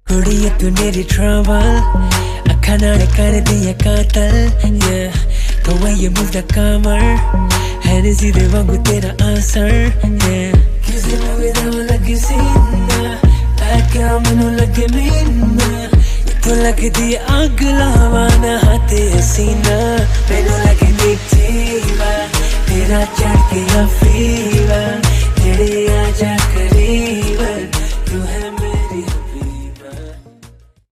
कुड़िए तू मेरी ट्रबल अखा नाल कर दिया कातल yeah the way you move the Qamar Hennessy दे वांगू तेरा असर yeah किसी मूवी दा लगे सीना क्या मैनू लगे मीना तू लगदी अग लावाना हाथे सीना मैनू लगे मीठीवा तेरा चढ़ के फीवा जेड़े आजा करी